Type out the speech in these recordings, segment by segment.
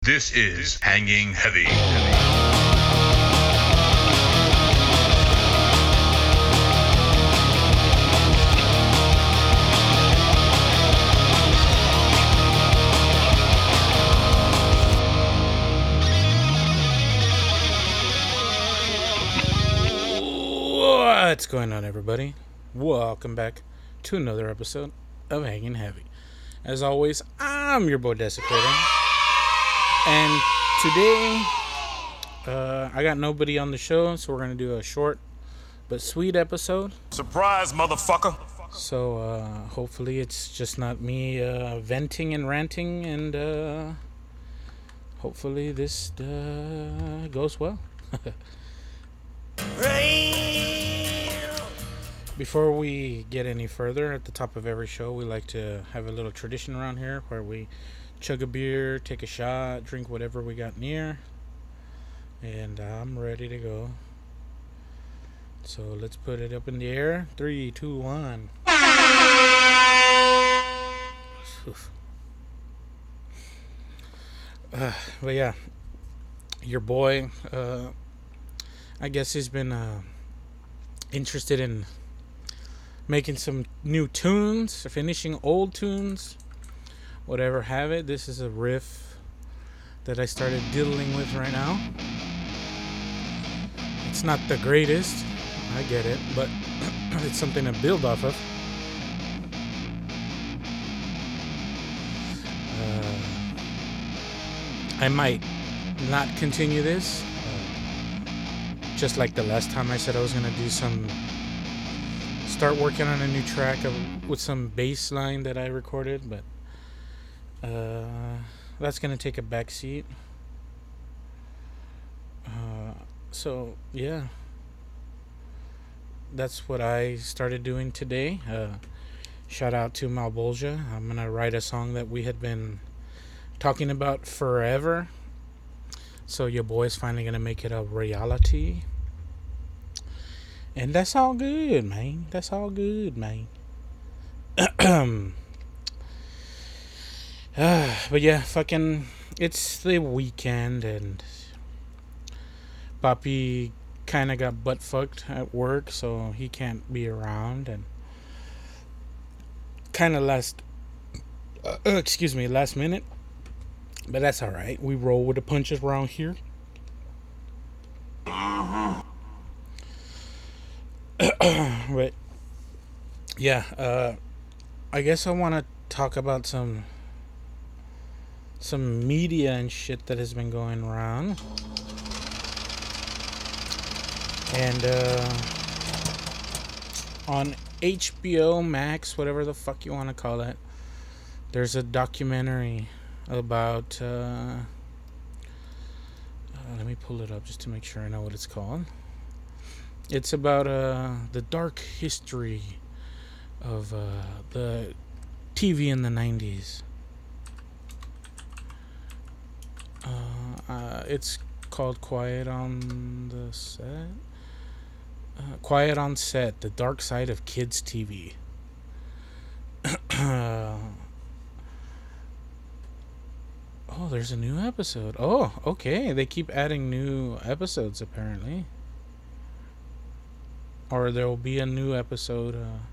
This is Hanging Heavy. What's going on, everybody? Welcome back to another episode of Hanging Heavy. As always, I'm your boy Desecrator, and today I got nobody on the show, so we're gonna do a short but sweet episode. Surprise, motherfucker! So hopefully it's just not me venting and ranting, and hopefully this goes well. Before we get any further, at the top of every show, we like to have a little tradition around here where we chug a beer, take a shot, drink whatever we got near. And I'm ready to go. So let's put it up in the air. 3, 2, 1. But yeah, your boy, I guess he's been interested in making some new tunes, finishing old tunes, whatever have it. This is a riff that I started diddling with right now. It's not the greatest, I get it, but it's something to build off of. I might not continue this, just like the last time I said I was going to do start working on a new track with some bass line that I recorded, but that's going to take a back seat. So yeah, that's what I started doing today. Shout out to Malbolgia. I'm going to write a song that we had been talking about forever, so your boy's finally going to make it a reality. And that's all good, man. That's all good, man. But yeah, fucking, it's the weekend, and Papi kind of got butt fucked at work, so he can't be around, and kind of last minute. But that's all right. We roll with the punches around here. But yeah, I guess I want to talk about some media and shit that has been going around. And on HBO Max, whatever the fuck you want to call it, there's a documentary about let me pull it up just to make sure I know what it's called. It's about the dark history of the TV in the 90s. It's called Quiet on Set, The Dark Side of Kids TV. Oh, there's a new episode. Oh, okay. They keep adding new episodes, apparently. Or there will be a new episode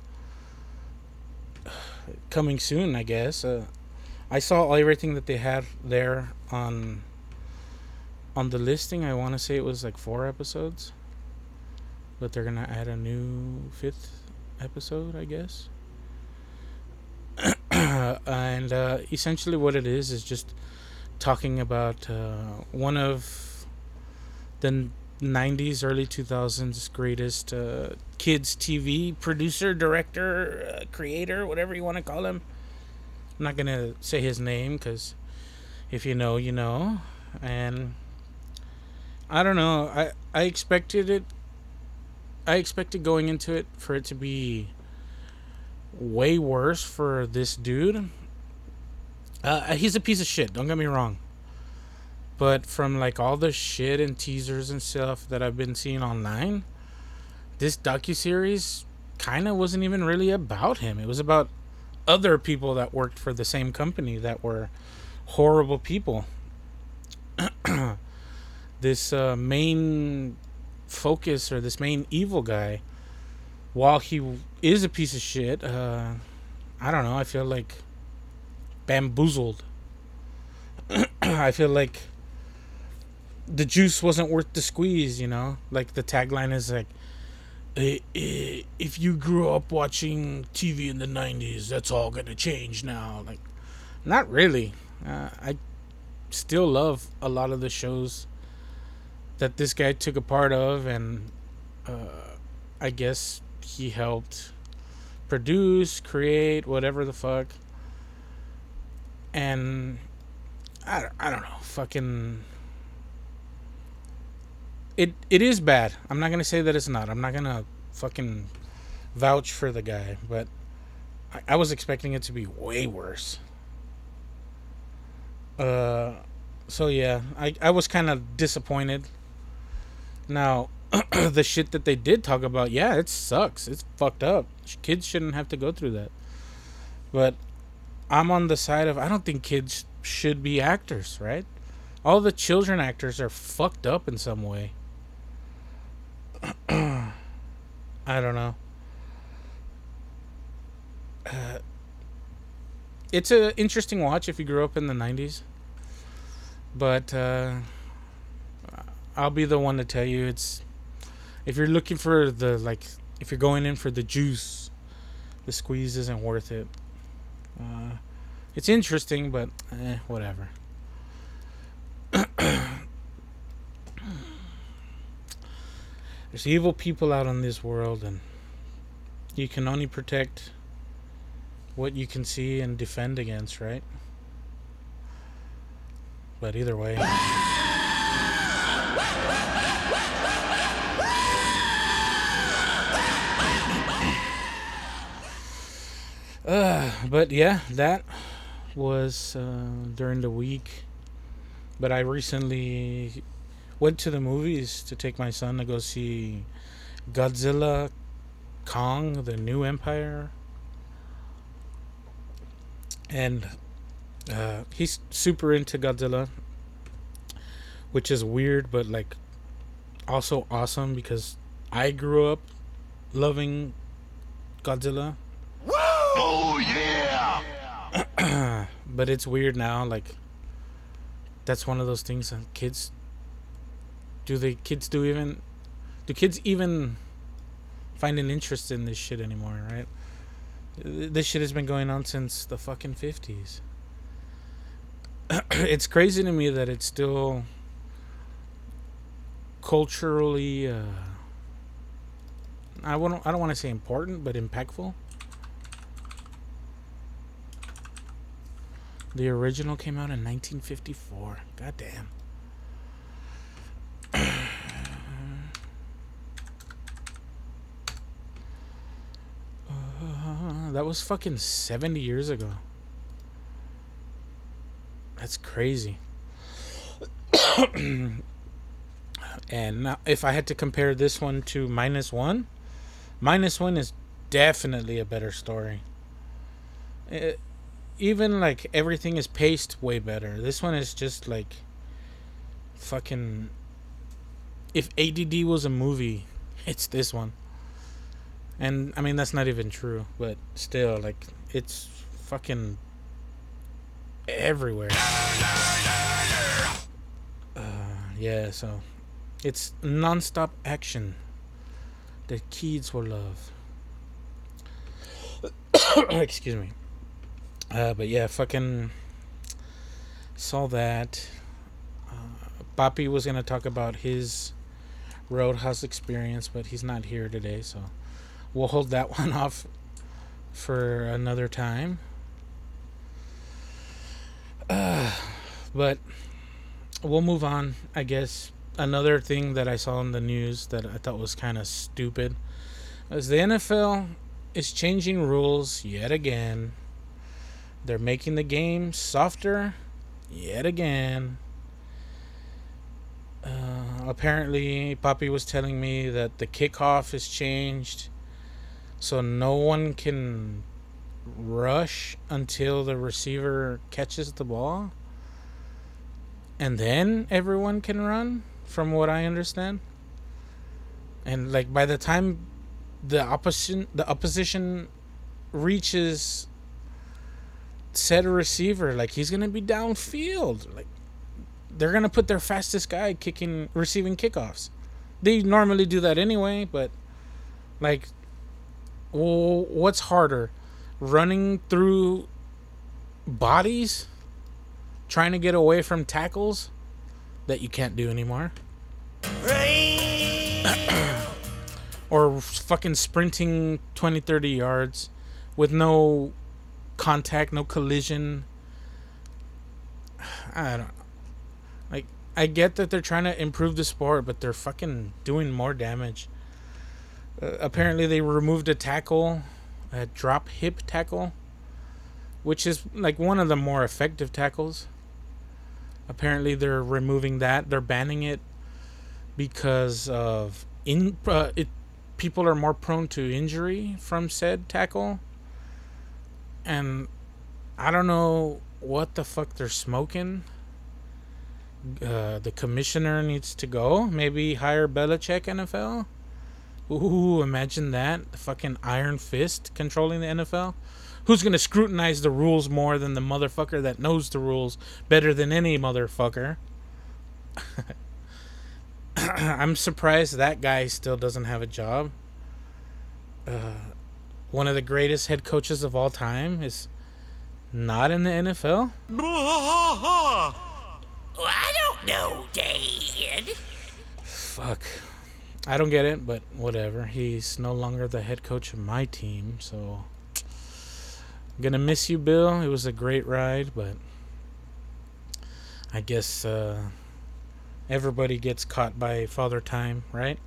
coming soon, I guess. I saw everything that they had there on the listing. I want to say it was like 4 episodes. But they're going to add a new 5th episode, I guess. And essentially what it is just talking about one of the 90s, early 2000s greatest kids TV producer, director, creator, whatever you want to call him. I'm not going to say his name because if you know, you know. And I don't know. I expected going into it for it to be way worse for this dude. He's a piece of shit, don't get me wrong. But from like all the shit and teasers and stuff that I've been seeing online, this docuseries kind of wasn't even really about him. It was about other people that worked for the same company that were horrible people. this main focus, or this main evil guy, while he is a piece of shit, I don't know, I feel like bamboozled. I feel like the juice wasn't worth the squeeze, you know? Like the tagline is like, if you grew up watching TV in the 90s, that's all gonna change now. Like, not really. I still love a lot of the shows that this guy took a part of, and I guess he helped produce, create, whatever the fuck. And I don't know, fucking. It is bad. I'm not gonna say that it's not. I'm not gonna fucking vouch for the guy, but I was expecting it to be way worse. So yeah, I was kind of disappointed. Now, the shit that they did talk about, yeah, it sucks. It's fucked up. Kids shouldn't have to go through that. But I'm on the side of, I don't think kids should be actors, right? All the children actors are fucked up in some way. I don't know. It's an interesting watch if you grew up in the 90s. But I'll be the one to tell you, it's, if you're looking for the, like, if you're going in for the juice, the squeeze isn't worth it. It's interesting, but whatever. There's evil people out in this world, and you can only protect what you can see and defend against, right? But either way. But yeah, that was during the week. But I recently went to the movies to take my son to go see Godzilla Kong, the New Empire. And he's super into Godzilla, which is weird, but like also awesome, because I grew up loving Godzilla. Woo! Oh yeah! But it's weird now, like that's one of those things that kids do kids even find an interest in this shit anymore, right? This shit has been going on since the fucking 50s. It's crazy to me that it's still culturally I don't want to say important, but impactful. The original came out in 1954. God damn. That was fucking 70 years ago. That's crazy. And now, if I had to compare this one to -1, -1 is definitely a better story. Even like everything is paced way better. This one is just like fucking. If ADD was a movie, it's this one. And I mean, that's not even true, but still, like, it's fucking everywhere. Yeah, so it's non-stop action that kids will love. Excuse me. But yeah, fucking saw that. Papi was gonna talk about his Roadhouse experience, but he's not here today, so we'll hold that one off for another time. But we'll move on, I guess. Another thing that I saw in the news that I thought was kind of stupid is the NFL is changing rules yet again. They're making the game softer yet again. Apparently, Papi was telling me that the kickoff is changed, so no one can rush until the receiver catches the ball. and then everyone can run, from what I understand. And like by the time the opposition reaches said receiver, like he's gonna be downfield. Like they're gonna put their fastest guy kicking, receiving kickoffs. They normally do that anyway, but like, well, what's harder, running through bodies, trying to get away from tackles that you can't do anymore, or fucking sprinting 20, 30 yards with no contact, no collision. I don't, like, I get that they're trying to improve the sport, but they're fucking doing more damage. Apparently they removed a tackle, a drop hip tackle, which is like one of the more effective tackles. Apparently they're removing that. They're banning it because of people are more prone to injury from said tackle. And I don't know what the fuck they're smoking. The commissioner needs to go. Maybe hire Belichick NFL. Ooh, imagine that. The fucking Iron Fist controlling the NFL. Who's going to scrutinize the rules more than the motherfucker that knows the rules better than any motherfucker? I'm surprised that guy still doesn't have a job. One of the greatest head coaches of all time is not in the NFL. I don't know, Dad. Fuck. I don't get it, but whatever. He's no longer the head coach of my team, so I'm gonna miss you, Bill. It was a great ride, but I guess everybody gets caught by Father Time, right?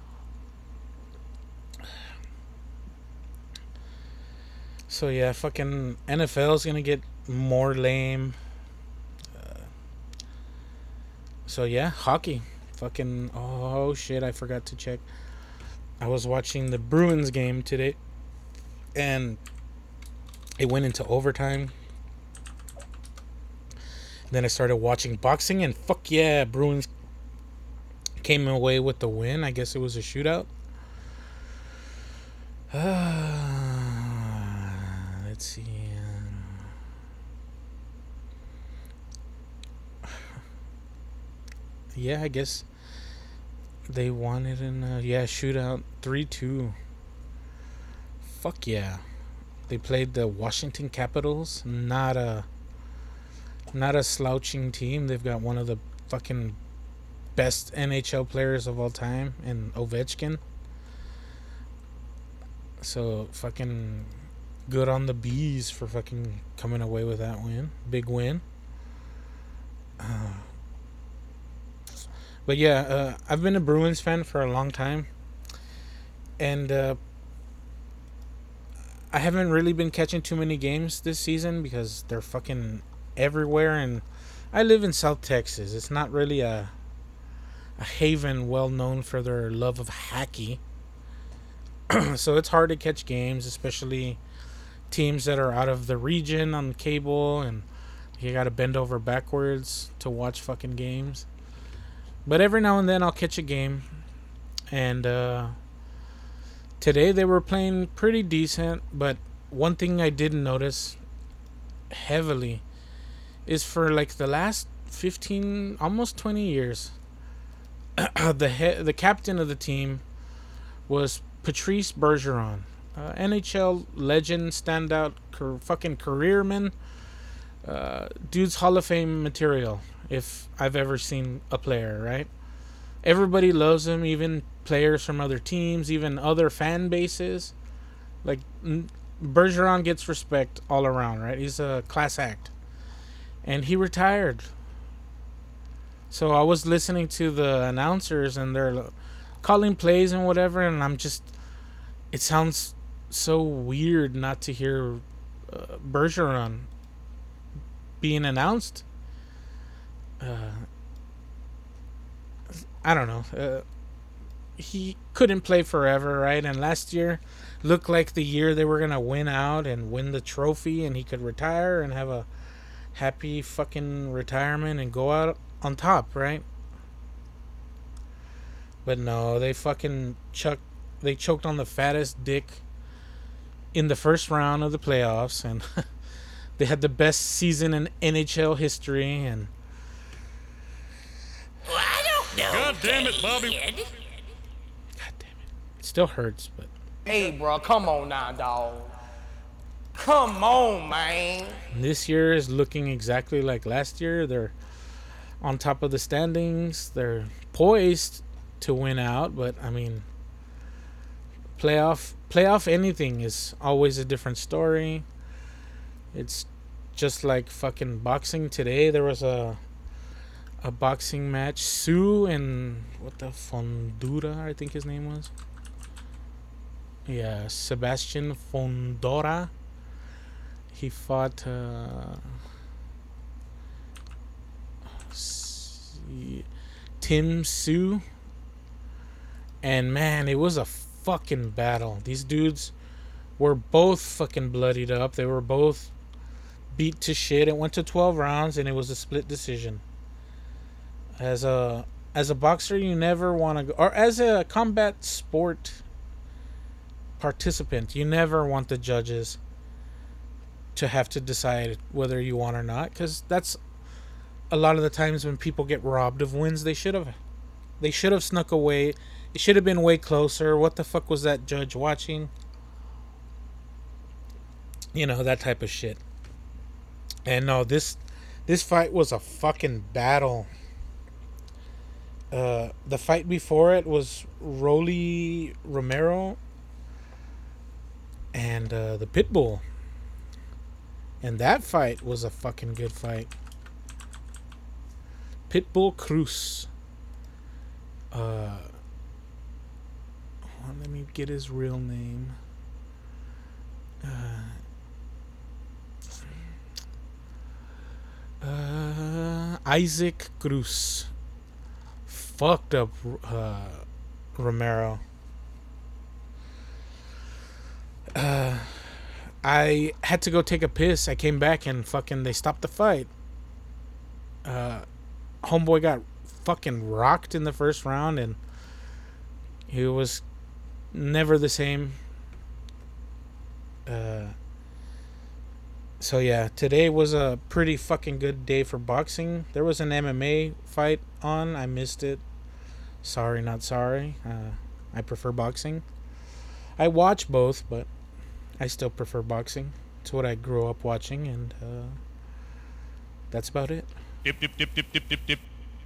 So yeah, fucking NFL's gonna get more lame. So yeah, hockey. Fucking, oh shit, I forgot to check. I was watching the Bruins game today, and it went into overtime. Then I started watching boxing, and fuck yeah, Bruins came away with the win. I guess it was a shootout. Let's see. Yeah, I guess they won it in shootout 3-2. Fuck yeah. They played the Washington Capitals, not a slouching team. They've got one of the fucking best NHL players of all time in Ovechkin. So fucking good on the Bees for fucking coming away with that win. Big win. But yeah, I've been a Bruins fan for a long time, and I haven't really been catching too many games this season because they're fucking everywhere, and I live in South Texas. It's not really a haven well known for their love of hockey. So it's hard to catch games, especially teams that are out of the region on cable, and you gotta bend over backwards to watch fucking games. But every now and then I'll catch a game. And today they were playing pretty decent. But one thing I didn't notice heavily is for like the last 15, almost 20 years, the captain of the team was Patrice Bergeron. NHL legend, standout, fucking careerman. Dude's Hall of Fame material, if I've ever seen a player, right? Everybody loves him, even players from other teams, even other fan bases. Like, Bergeron gets respect all around, right? He's a class act. And he retired. So I was listening to the announcers, and they're calling plays and whatever, and I'm just... It sounds so weird not to hear Bergeron being announced. I don't know. He couldn't play forever, right? And last year looked like the year they were gonna win out and win the trophy, and he could retire and have a happy fucking retirement and go out on top, right? But no, they choked on the fattest dick in the first round of the playoffs, and they had the best season in NHL history. And Well, I don't know. God damn it, Bobby. Dad. God damn it still hurts. But Hey, bro, come on now, dog. Come on, man. this year is looking exactly like last year. They're on top of the standings. They're poised to win out, but I mean, playoff anything is always a different story. It's just like fucking boxing. Today there was a boxing match. Sue and Fondura, I think his name was. Yeah, Sebastian Fondora. He fought Tim Sue. And man, it was a fucking battle. These dudes were both fucking bloodied up. They were both beat to shit. It went to 12 rounds and it was a split decision. As a boxer, you never want to go, or as a combat sport participant, you never want the judges to have to decide whether you won or not, because that's a lot of the times when people get robbed of wins. They should have snuck away. It should have been way closer. What the fuck was that judge watching? You know, that type of shit. And no, this fight was a fucking battle. The fight before it was Rolly Romero and the Pitbull. And that fight was a fucking good fight. Pitbull Cruz. Let me get his real name. Isaac Cruz. Fucked up Romero. I had to go take a piss. I came back and fucking they stopped the fight. Homeboy got fucking rocked in the first round and he was never the same. So yeah, today was a pretty fucking good day for boxing. There was an MMA fight on. I missed it. Sorry, not sorry. I prefer boxing. I watch both, but I still prefer boxing. It's what I grew up watching, and that's about it. Dip, dip, dip, dip, dip, dip, dip.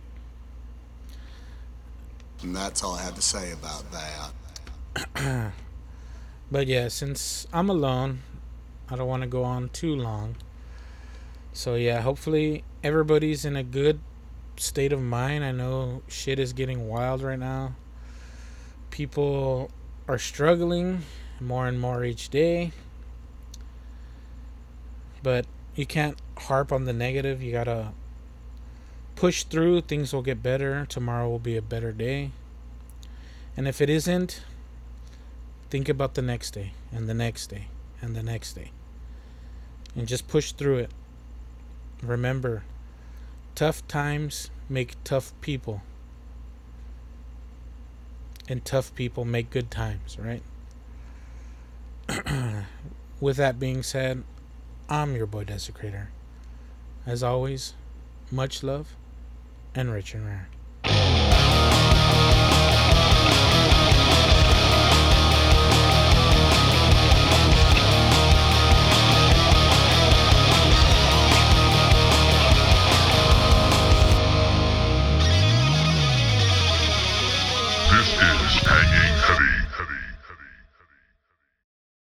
And that's all I have to say about that. But yeah, since I'm alone, I don't want to go on too long. So yeah, hopefully everybody's in a good state of mind. I know shit is getting wild right now. People are struggling more and more each day. But you can't harp on the negative. You gotta push through. Things will get better. Tomorrow will be a better day. And if it isn't, think about the next day and the next day and the next day. And just push through it. Remember, tough times make tough people. And tough people make good times, right? With that being said, I'm your boy Desecrator. As always, much love and rich and rare. This is Hanging Heavy.